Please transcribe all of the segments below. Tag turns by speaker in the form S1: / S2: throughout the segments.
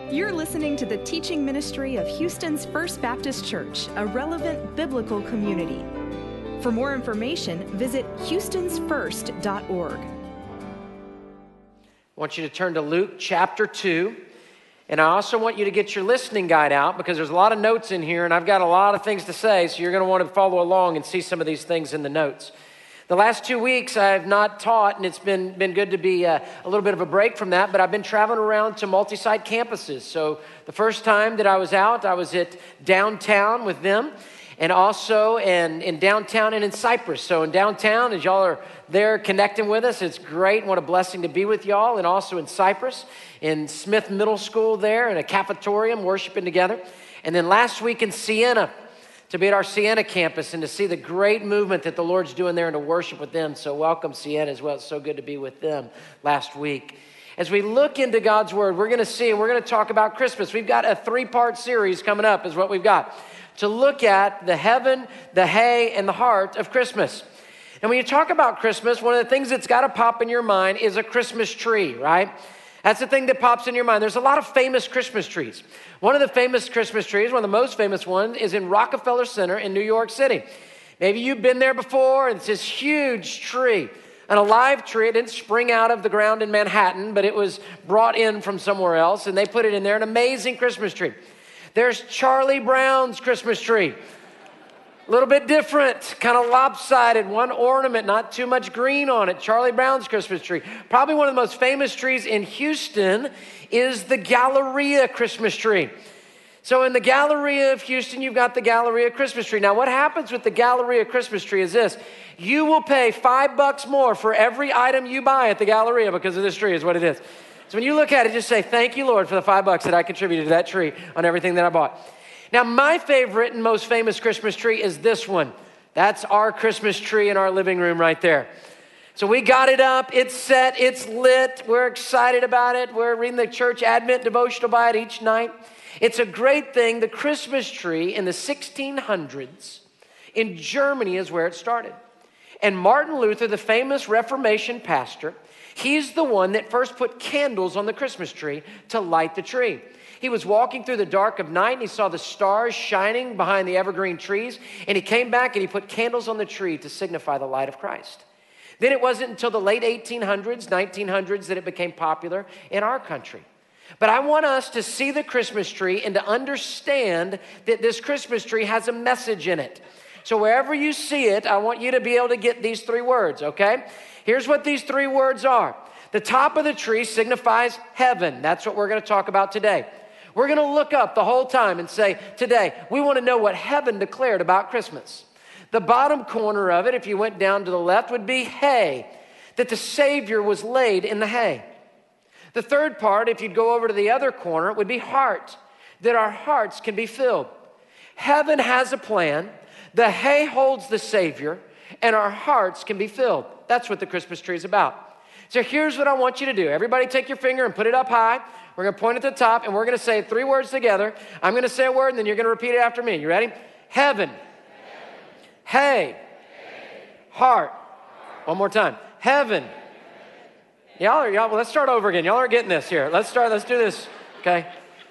S1: You're listening to the teaching ministry of Houston's First Baptist Church, a relevant biblical community. For more information, visit houstonsfirst.org.
S2: I want you to turn to Luke chapter 2. And I also want you to get your listening guide out because there's a lot of notes in here and I've got a lot of things to say, so you're going to want to follow along and see some of these things in the notes. The last 2 weeks I have not taught, and it's been good to be a little bit of a break from that, but I've been traveling around to multi-site campuses. So the first time that I was out, I was at downtown with them, and also in downtown and in Cypress. So in downtown, as y'all are there connecting with us, it's great. What a blessing to be with y'all. And also in Cypress, in Smith Middle School there, in a cafetorium, worshiping together. And then last week in Siena, to be at our Siena campus and to see the great movement that the Lord's doing there and to worship with them. So welcome Siena as well. It's so good to be with them last week. As we look into God's Word, we're going to see and we're going to talk about Christmas. We've got a 3-part series coming up is what we've got. To look at the heaven, the hay, and the heart of Christmas. And when you talk about Christmas, one of the things that's got to pop in your mind is a Christmas tree, right? That's the thing that pops in your mind. There's a lot of famous Christmas trees. One of the famous Christmas trees, one of the most famous ones, is in Rockefeller Center in New York City. Maybe you've been there before, and it's this huge tree, an alive tree. It didn't spring out of the ground in Manhattan, but it was brought in from somewhere else, and they put it in there, an amazing Christmas tree. There's Charlie Brown's Christmas tree. A little bit different, kind of lopsided, one ornament, not too much green on it. Charlie Brown's Christmas tree. Probably one of the most famous trees in Houston is the Galleria Christmas tree. So in the Galleria of Houston, you've got the Galleria Christmas tree. Now what happens with the Galleria Christmas tree is this. You will pay $5 more for every item you buy at the Galleria because of this tree is what it is. So when you look at it, just say, thank you, Lord, for the $5 that I contributed to that tree on everything that I bought. Now, my favorite and most famous Christmas tree is this one. That's our Christmas tree in our living room right there. So we got it up, it's set, it's lit. We're excited about it. We're reading the church Advent devotional by it each night. It's a great thing. The Christmas tree in the 1600s in Germany is where it started. And Martin Luther, the famous Reformation pastor, he's the one that first put candles on the Christmas tree to light the tree. He was walking through the dark of night and he saw the stars shining behind the evergreen trees. And he came back and he put candles on the tree to signify the light of Christ. Then it wasn't until the late 1800s, 1900s that it became popular in our country. But I want us to see the Christmas tree and to understand that this Christmas tree has a message in it. So wherever you see it, I want you to be able to get these 3 words, okay? Here's what these 3 words are. The top of the tree signifies heaven. That's what we're going to talk about today. We're going to look up the whole time and say, today, we want to know what heaven declared about Christmas. The bottom corner of it, if you went down to the left, would be hay, that the Savior was laid in the hay. The third part, if you'd go over to the other corner, would be heart, that our hearts can be filled. Heaven has a plan. The hay holds the Savior, and our hearts can be filled. That's what the Christmas tree is about. So here's what I want you to do. Everybody take your finger and put it up high. We're going to point at the top, and we're going to say 3 words together. I'm going to say a word, and then you're going to repeat it after me. You ready? Heaven. Hay. Heart. One more time. Heaven. Y'all, well, let's start over again. Y'all aren't getting this here. Let's do this, okay?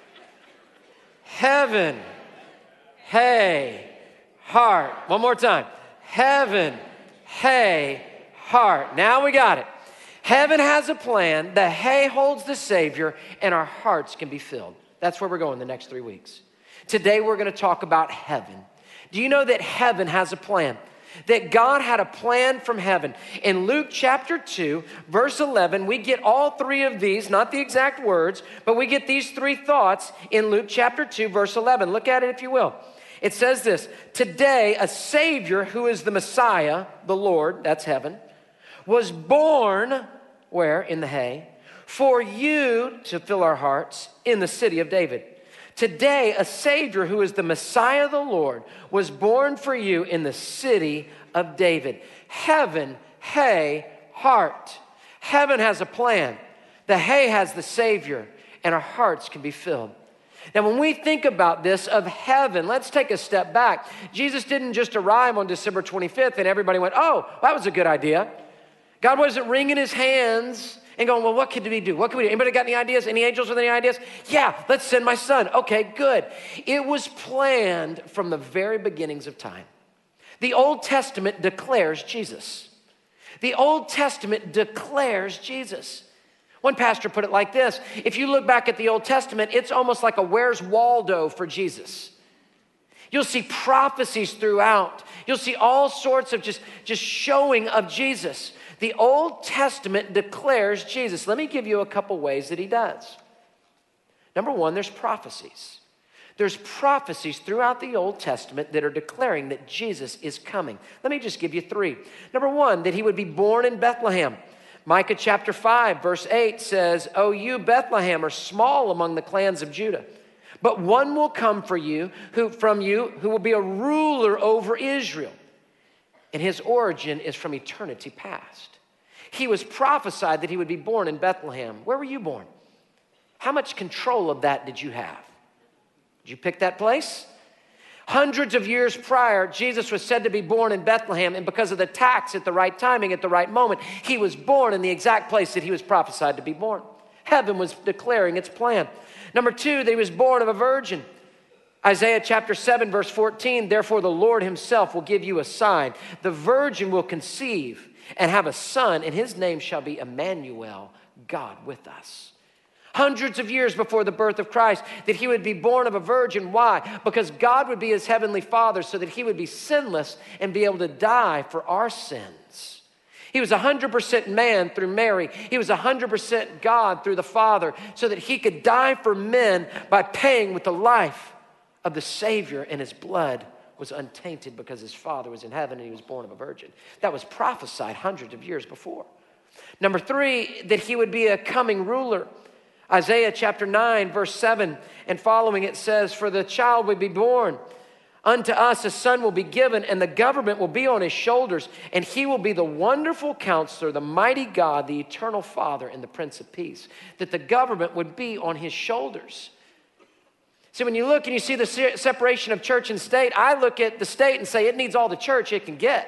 S2: Heaven. Hay. Heart. One more time. Heaven. Hay. Heart. Now we got it. Heaven has a plan, the hay holds the Savior, and our hearts can be filled. That's where we're going the next 3 weeks. Today we're going to talk about heaven. Do you know that heaven has a plan? That God had a plan from heaven. In Luke chapter 2, verse 11, we get all 3 of these, not the exact words, but we get these 3 thoughts in Luke chapter 2, verse 11. Look at it if you will. It says this, today a Savior who is the Messiah, the Lord, that's heaven, was born, where? In the hay, for you to fill our hearts in the city of David. Today, a Savior who is the Messiah, the Lord, was born for you in the city of David. Heaven, hay, heart. Heaven has a plan. The hay has the Savior, and our hearts can be filled. Now, when we think about this of heaven, let's take a step back. Jesus didn't just arrive on December 25th and everybody went, oh, that was a good idea. God wasn't wringing his hands and going, well, what could we do? What could we do? Anybody got any ideas? Any angels with any ideas? Yeah, let's send my son. Okay, good. It was planned from the very beginnings of time. The Old Testament declares Jesus. The Old Testament declares Jesus. One pastor put it like this: if you look back at the Old Testament, it's almost like a Where's Waldo for Jesus. You'll see prophecies throughout. You'll see all sorts of just showing of Jesus. The Old Testament declares Jesus. Let me give you a couple ways that he does. Number one, there's prophecies. There's prophecies throughout the Old Testament that are declaring that Jesus is coming. Let me just give you three. Number one, that he would be born in Bethlehem. Micah chapter 5, verse 8 says, "O you, Bethlehem, are small among the clans of Judah. But one will come from you who will be a ruler over Israel. And his origin is from eternity past." He was prophesied that he would be born in Bethlehem. Where were you born? How much control of that did you have? Did you pick that place? Hundreds of years prior, Jesus was said to be born in Bethlehem, and because of the tax at the right timing, at the right moment, he was born in the exact place that he was prophesied to be born. Heaven was declaring its plan. Number two, that he was born of a virgin. Isaiah chapter 7, verse 14, "Therefore the Lord himself will give you a sign. The virgin will conceive and have a son, and his name shall be Emmanuel, God with us." Hundreds of years before the birth of Christ, that he would be born of a virgin. Why? Because God would be his heavenly Father, so that he would be sinless and be able to die for our sins. He was 100% man through Mary. He was 100% God through the Father, so that he could die for men by paying with the life of the Savior, and his blood was untainted because his Father was in heaven and he was born of a virgin. That was prophesied hundreds of years before. Number three, that he would be a coming ruler. Isaiah chapter 9, verse 7 and following, it says, "For the child will be born. Unto us a son will be given, and the government will be on his shoulders, and he will be the wonderful counselor, the mighty God, the eternal Father, and the Prince of Peace." That the government would be on his shoulders. See, when you look and you see the separation of church and state, I look at the state and say it needs all the church it can get.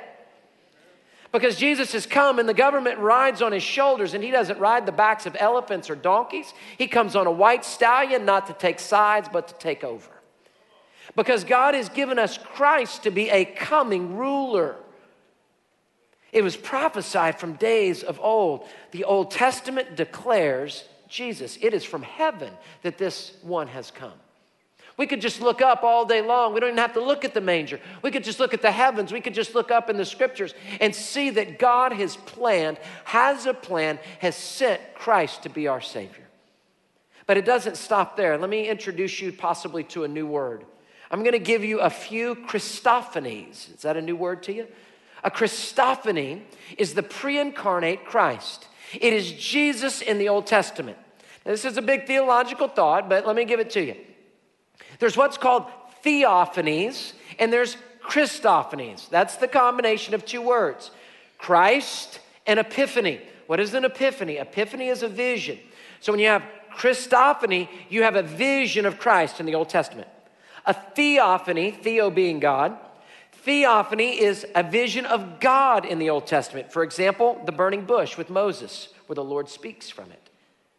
S2: Because Jesus has come and the government rides on his shoulders, and he doesn't ride the backs of elephants or donkeys. He comes on a white stallion, not to take sides, but to take over. Because God has given us Christ to be a coming ruler. It was prophesied from days of old. The Old Testament declares Jesus. It is from heaven that this one has come. We could just look up all day long. We don't even have to look at the manger. We could just look at the heavens. We could just look up in the scriptures and see that God has planned, has a plan, has sent Christ to be our Savior. But it doesn't stop there. Let me introduce you possibly to a new word. I'm going to give you a few Christophanies. Is that a new word to you? A Christophany is the pre-incarnate Christ. It is Jesus in the Old Testament. Now, this is a big theological thought, but let me give it to you. There's what's called theophanies, and there's Christophanies. That's the combination of two words, Christ and epiphany. What is an epiphany? Epiphany is a vision. So when you have Christophany, you have a vision of Christ in the Old Testament. A theophany, theo being God, theophany is a vision of God in the Old Testament. For example, the burning bush with Moses, where the Lord speaks from it.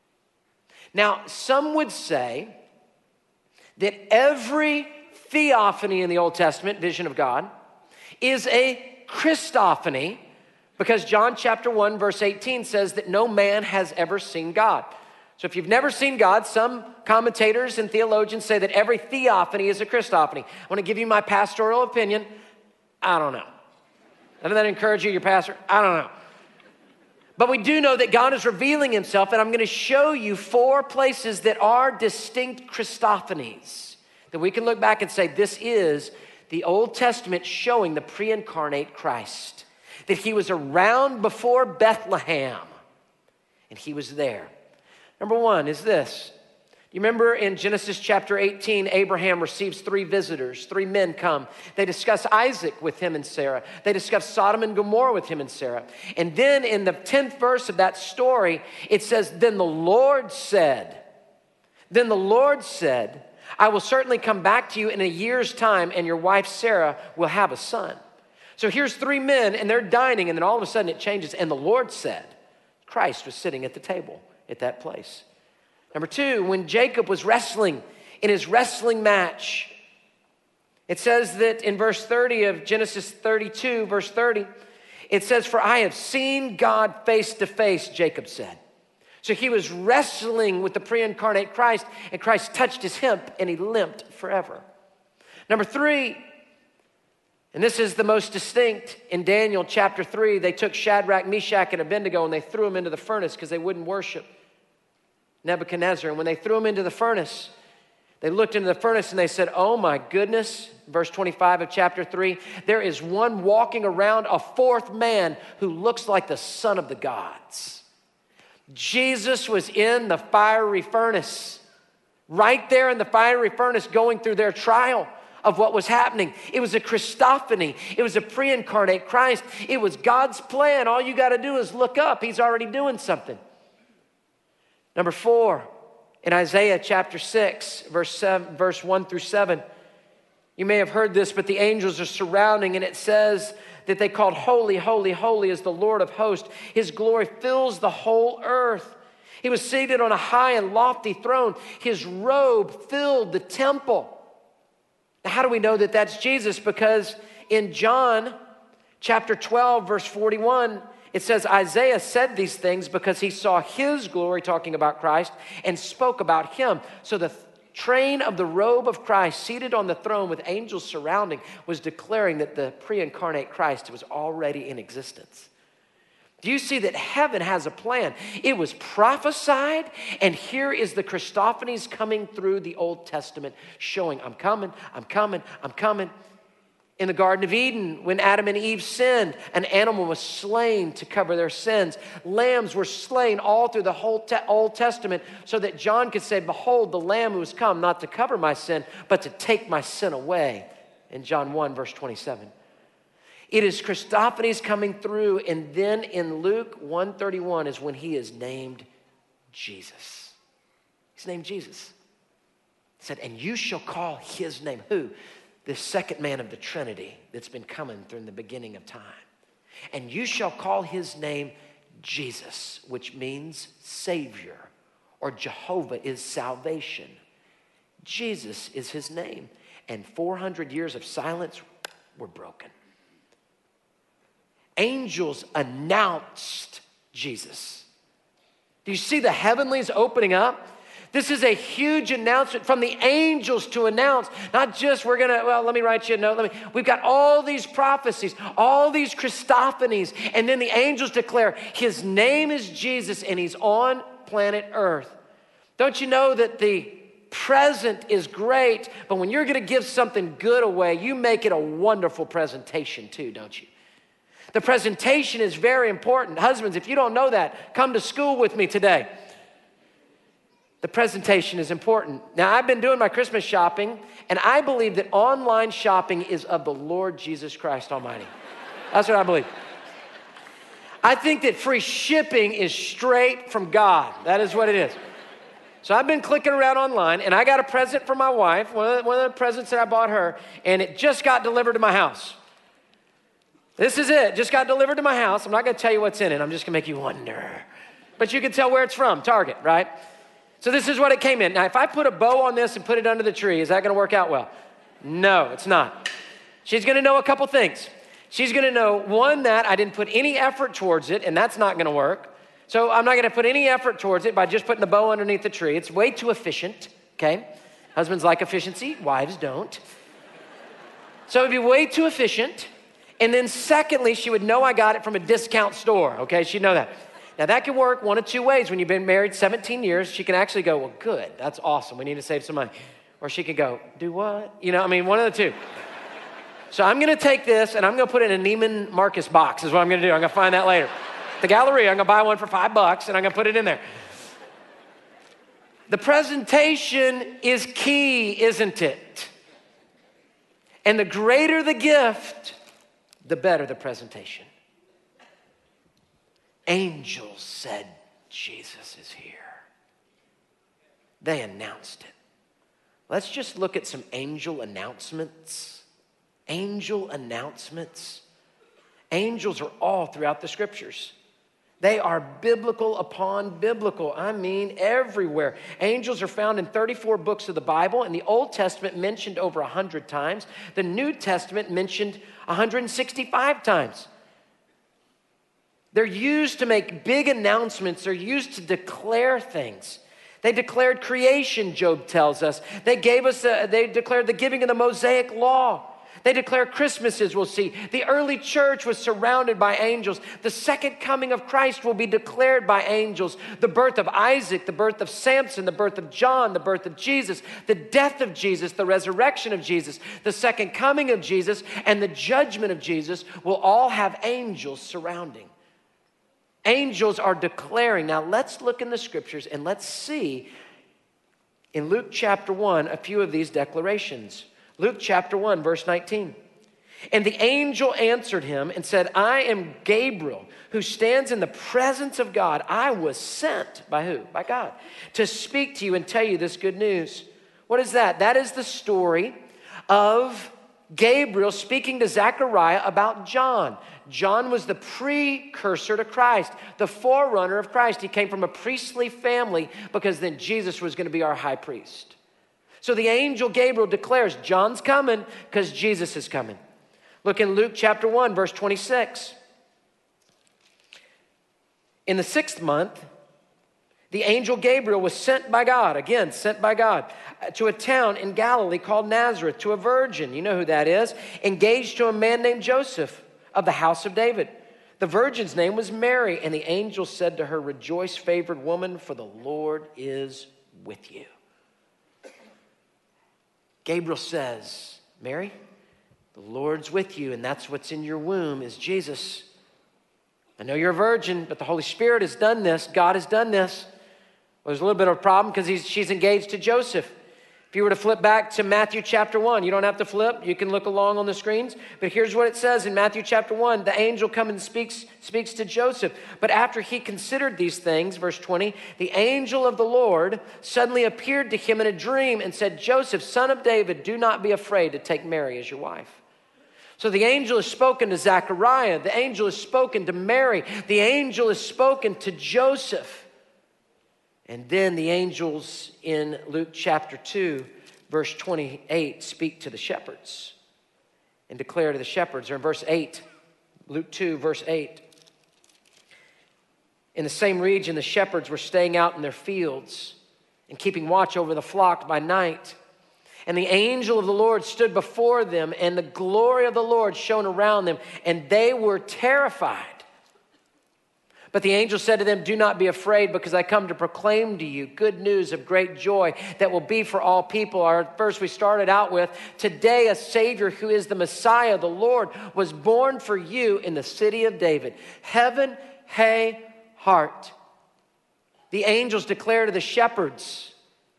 S2: Now, some would say that every theophany in the Old Testament, vision of God, is a Christophany, because John chapter 1, verse 18 says that no man has ever seen God. So if you've never seen God, some commentators and theologians say that every theophany is a Christophany. I want to give you my pastoral opinion. I don't know. Doesn't that encourage you, your pastor? I don't know. But we do know that God is revealing himself, and I'm going to show you 4 places that are distinct Christophanies, that we can look back and say this is the Old Testament showing the pre-incarnate Christ, that he was around before Bethlehem, and he was there. Number 1 is this. You remember in Genesis chapter 18, Abraham receives 3 visitors. 3 men come. They discuss Isaac with him and Sarah. They discuss Sodom and Gomorrah with him and Sarah. And then in the 10th verse of that story, it says, Then the Lord said, I will certainly come back to you in a year's time, and your wife Sarah will have a son. So here's 3 men, and they're dining, and then all of a sudden it changes, and the Lord said. Christ was sitting at the table at that place. Number two, when Jacob was wrestling in his wrestling match, it says that in verse 30 of Genesis 32, verse 30, it says, "For I have seen God face to face," Jacob said. So he was wrestling with the pre-incarnate Christ, and Christ touched his hip, and he limped forever. Number three, and this is the most distinct, in Daniel chapter 3, they took Shadrach, Meshach, and Abednego, and they threw them into the furnace because they wouldn't worship Nebuchadnezzar. And when they threw them into the furnace, they looked into the furnace and they said, "Oh my goodness," verse 25 of chapter 3, "there is one walking around, a fourth man who looks like the Son of the gods." Jesus was in the fiery furnace, right there in the fiery furnace, going through their trial of what was happening. It was a Christophany. It was a pre-incarnate Christ. It was God's plan. All you got to do is look up. He's already doing something. Number four, in Isaiah chapter 6, verse 1 through 7, you may have heard this, but the angels are surrounding, and it says that they called, "Holy, holy, holy is the Lord of hosts. His glory fills the whole earth. He was seated on a high and lofty throne. His robe filled the temple." Now, how do we know that that's Jesus? Because in John chapter 12, verse 41, it says, "Isaiah said these things because he saw his glory," talking about Christ, "and spoke about him." So the train of the robe of Christ, seated on the throne with angels surrounding, was declaring that the pre-incarnate Christ was already in existence. Do you see that heaven has a plan? It was prophesied, and here is the Christophanies coming through the Old Testament, showing, "I'm coming, I'm coming, I'm coming." In the Garden of Eden, when Adam and Eve sinned, an animal was slain to cover their sins. Lambs were slain all through the whole Old Testament so that John could say, "Behold, the Lamb who has come not to cover my sin, but to take my sin away," in John 1, verse 27. It is Christophanies coming through, and then in Luke 1:31 is when he is named Jesus. He's named Jesus. He said, "And you shall call his name," who? The second man of the Trinity that's been coming from the beginning of time. "And you shall call his name Jesus," which means Savior, or Jehovah is salvation. Jesus is his name. And 400 years of silence were broken. Angels announced Jesus. Do you see the heavenlies opening up? This is a huge announcement from the angels to announce, not just let me write you a note. We've got all these prophecies, all these Christophanies, and then the angels declare his name is Jesus and he's on planet Earth. Don't you know that the present is great, but when you're going to give something good away, you make it a wonderful presentation too, don't you? The presentation is very important. Husbands, if you don't know that, come to school with me today. The presentation is important. Now, I've been doing my Christmas shopping, and I believe that online shopping is of the Lord Jesus Christ Almighty. That's what I believe. I think that free shipping is straight from God. That is what it is. So I've been clicking around online, and I got a present for my wife, one of the presents that I bought her, and it just got delivered to my house. This is it. Just got delivered to my house. I'm not going to tell you what's in it. I'm just going to make you wonder. But you can tell where it's from, Target, right? So this is what it came in. Now, if I put a bow on this and put it under the tree, is that going to work out well? No, it's not. She's going to know a couple things. She's going to know, one, that I didn't put any effort towards it, and that's not going to work. So I'm not going to put any effort towards it by just putting the bow underneath the tree. It's way too efficient, okay? Husbands like efficiency. Wives don't. So it'd be way too efficient. And then secondly, she would know I got it from a discount store, okay? She'd know that. Now that can work one of two ways. When you've been married 17 years, she can actually go, "Well, good, that's awesome. We need to save some money." Or she could go, "Do what?" One of the two. So I'm gonna take this and I'm gonna put it in a Neiman Marcus box is what I'm gonna do. I'm gonna find that later. At the Galleria, I'm gonna buy one for $5 and I'm gonna put it in there. The presentation is key, isn't it? And the greater the gift, the better the presentation. Angels said, "Jesus is here." They announced it. Let's just look at some angel announcements. Angel announcements. Angels are all throughout the scriptures. They are biblical upon biblical. I mean, everywhere. Angels are found in 34 books of the Bible, and the Old Testament mentioned over 100 times. The New Testament mentioned 165 times. They're used to make big announcements. They're used to declare things. They declared creation, Job tells us. They declared the giving of the Mosaic Law. They declare Christmas, as we'll see. The early church was surrounded by angels. The second coming of Christ will be declared by angels. The birth of Isaac, the birth of Samson, the birth of John, the birth of Jesus, the death of Jesus, the resurrection of Jesus, the second coming of Jesus, and the judgment of Jesus will all have angels surrounding. Angels are declaring. Now let's look in the scriptures and let's see in Luke chapter 1 a few of these declarations. Luke chapter 1, verse 19. And the angel answered him and said, I am Gabriel, who stands in the presence of God. I was sent by who? By God, to speak to you and tell you this good news. What is that? That is the story of Gabriel speaking to Zechariah about John. John was the precursor to Christ, the forerunner of Christ. He came from a priestly family because then Jesus was going to be our high priest. So the angel Gabriel declares, John's coming because Jesus is coming. Look in Luke chapter 1, verse 26. In the 6th month, the angel Gabriel was sent by God, again, sent by God, to a town in Galilee called Nazareth, to a virgin, you know who that is, engaged to a man named Joseph of the house of David. The virgin's name was Mary, and the angel said to her, Rejoice, favored woman, for the Lord is with you. Gabriel says, Mary, the Lord's with you, and that's what's in your womb is Jesus. I know you're a virgin, but the Holy Spirit has done this. God has done this. Well, there's a little bit of a problem because she's engaged to Joseph. If you were to flip back to Matthew chapter 1, you don't have to flip. You can look along on the screens. But here's what it says in Matthew chapter 1. The angel comes and speaks to Joseph. But after he considered these things, verse 20, the angel of the Lord suddenly appeared to him in a dream and said, Joseph, son of David, do not be afraid to take Mary as your wife. So the angel has spoken to Zechariah. The angel has spoken to Mary. The angel has spoken to Joseph. And then the angels in Luke chapter 2, verse 28, speak to the shepherds and declare to the shepherds, or in verse 8, Luke 2, verse 8. In the same region, the shepherds were staying out in their fields and keeping watch over the flock by night. And the angel of the Lord stood before them, and the glory of the Lord shone around them, and they were terrified. But the angel said to them, do not be afraid, because I come to proclaim to you good news of great joy that will be for all people. Our verse we started out with, today a Savior who is the Messiah, the Lord, was born for you in the city of David. Heaven, hey, heart. The angels declare to the shepherds,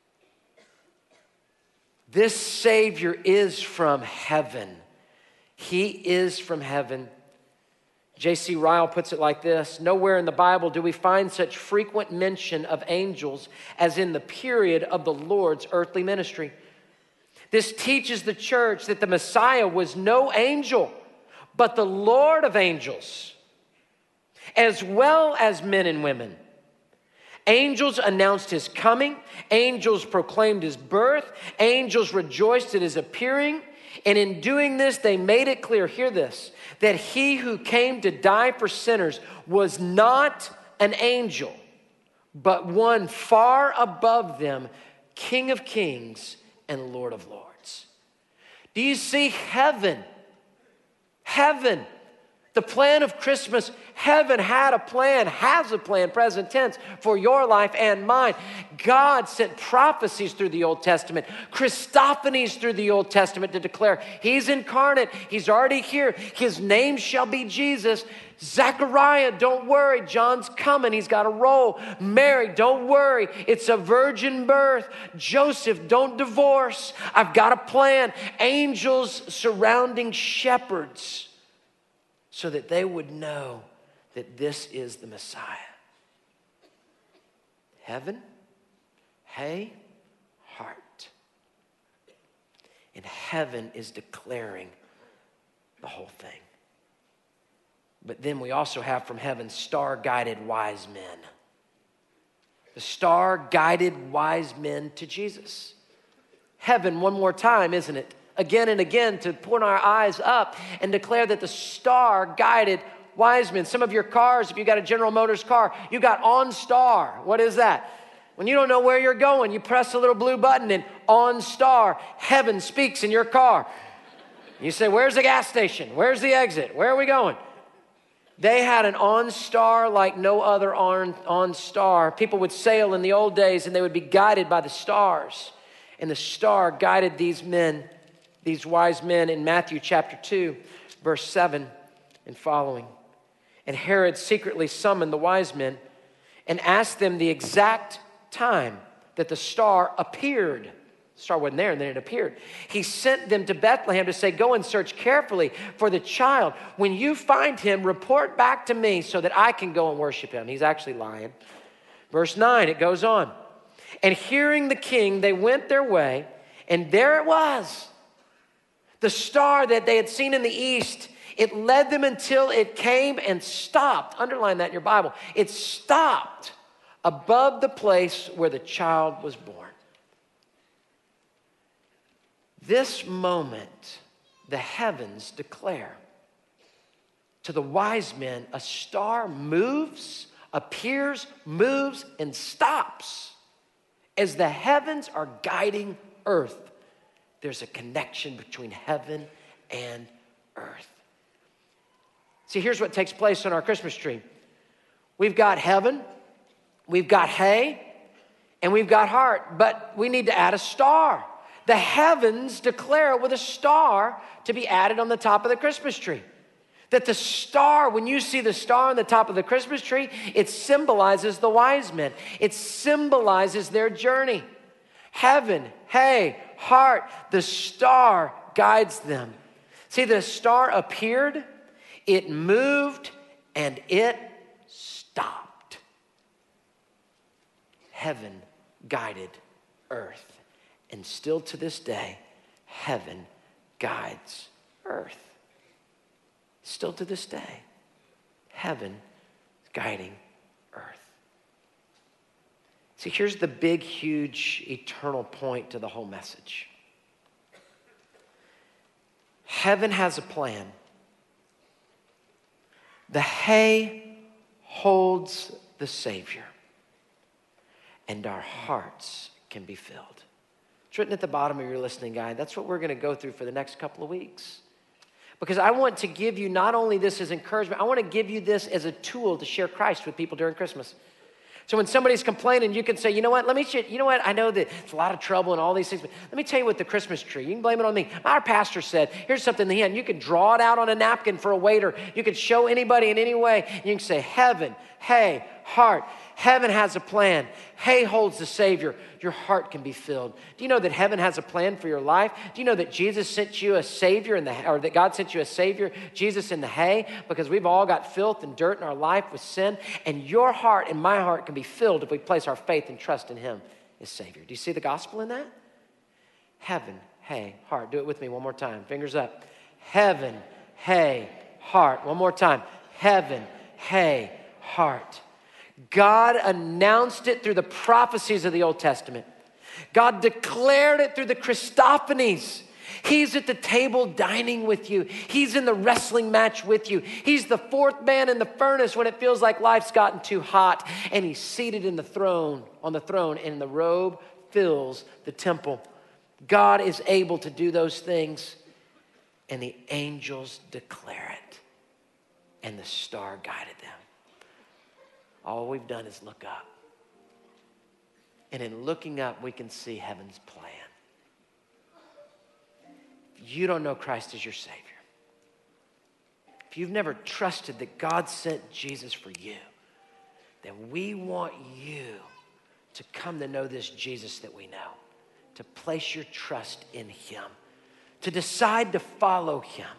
S2: this Savior is from heaven. He is from heaven. J.C. Ryle puts it like this, nowhere in the Bible do we find such frequent mention of angels as in the period of the Lord's earthly ministry. This teaches the church that the Messiah was no angel, but the Lord of angels, as well as men and women. Angels announced his coming. Angels proclaimed his birth. Angels rejoiced at his appearing. And in doing this, they made it clear, hear this, that he who came to die for sinners was not an angel, but one far above them, King of kings and Lord of lords. Do you see heaven? Heaven. The plan of Christmas, heaven had a plan, has a plan, present tense, for your life and mine. God sent prophecies through the Old Testament, Christophanies through the Old Testament to declare he's incarnate, he's already here, his name shall be Jesus. Zechariah, don't worry, John's coming, he's got a role. Mary, don't worry, it's a virgin birth. Joseph, don't divorce, I've got a plan. Angels surrounding shepherds, so that they would know that this is the Messiah. Heaven, hey, heart. And heaven is declaring the whole thing. But then we also have from heaven star-guided wise men. The star-guided wise men to Jesus. Heaven, one more time, isn't it? Again and again to point our eyes up and declare that the star-guided wise men. Some of your cars, if you got a General Motors car, you got OnStar. What is that? When you don't know where you're going, you press a little blue button and OnStar, heaven speaks in your car. You say, where's the gas station? Where's the exit? Where are we going? They had an OnStar like no other OnStar. People would sail in the old days and they would be guided by the stars. And the star guided these men, these wise men in Matthew chapter 2, verse 7 and following. And Herod secretly summoned the wise men and asked them the exact time that the star appeared. The star wasn't there and then it appeared. He sent them to Bethlehem to say, go and search carefully for the child. When you find him, report back to me so that I can go and worship him. He's actually lying. Verse 9, it goes on. And hearing the king, they went their way, and there it was. The star that they had seen in the east, it led them until it came and stopped. Underline that in your Bible. It stopped above the place where the child was born. This moment, the heavens declare to the wise men, a star moves, appears, moves, and stops. As the heavens are guiding earth, there's a connection between heaven and earth. See, here's what takes place on our Christmas tree. We've got heaven, we've got hay, and we've got heart, but we need to add a star. The heavens declare with a star to be added on the top of the Christmas tree. That the star, when you see the star on the top of the Christmas tree, it symbolizes the wise men. It symbolizes their journey. Heaven, hay, heart, the star guides them. See, the star appeared, it moved, and it stopped. Heaven guided earth. And still to this day, heaven guides earth. Still to this day, heaven is guiding earth. See, here's the big, huge, eternal point to the whole message. Heaven has a plan. The hay holds the Savior, and our hearts can be filled. It's written at the bottom of your listening guide. That's what we're going to go through for the next couple of weeks. Because I want to give you not only this as encouragement, I want to give you this as a tool to share Christ with people during Christmas. So when somebody's complaining, you can say, you know what, I know that it's a lot of trouble and all these things, but let me tell you what the Christmas tree, you can blame it on me. Our pastor said, here's something in the end. You can draw it out on a napkin for a waiter. You can show anybody in any way. And you can say, heaven, hay, heart. Heaven has a plan. Hay holds the Savior. Your heart can be filled. Do you know that heaven has a plan for your life? Do you know that Jesus sent you a Savior or that God sent you a Savior, Jesus in the hay? Because we've all got filth and dirt in our life with sin. And your heart and my heart can be filled if we place our faith and trust in Him as Savior. Do you see the gospel in that? Heaven, hay, heart. Do it with me one more time. Fingers up. Heaven, hay, heart. One more time. Heaven, hay, heart. God announced it through the prophecies of the Old Testament. God declared it through the Christophanies. He's at the table dining with you. He's in the wrestling match with you. He's the fourth man in the furnace when it feels like life's gotten too hot. And He's seated on the throne, and the robe fills the temple. God is able to do those things, and the angels declare it. And the star guided them. All we've done is look up. And in looking up, we can see heaven's plan. If you don't know Christ as your Savior, if you've never trusted that God sent Jesus for you, then we want you to come to know this Jesus that we know, to place your trust in Him, to decide to follow Him.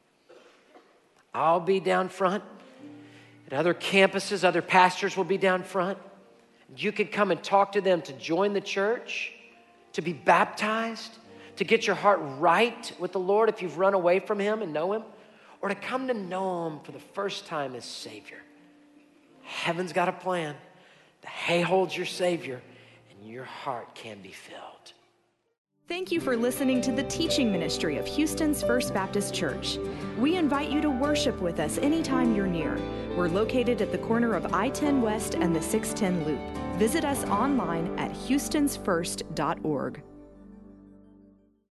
S2: I'll be down front. At other campuses, other pastors will be down front. You can come and talk to them to join the church, to be baptized, to get your heart right with the Lord if you've run away from Him and know Him. or to come to know him for the first time as Savior. Heaven's got a plan. The hay holds your Savior, and your heart can be filled.
S1: Thank you for listening to the teaching ministry of Houston's First Baptist Church. We invite you to worship with us anytime you're near. We're located at the corner of I-10 West and the 610 Loop. Visit us online at houstonsfirst.org.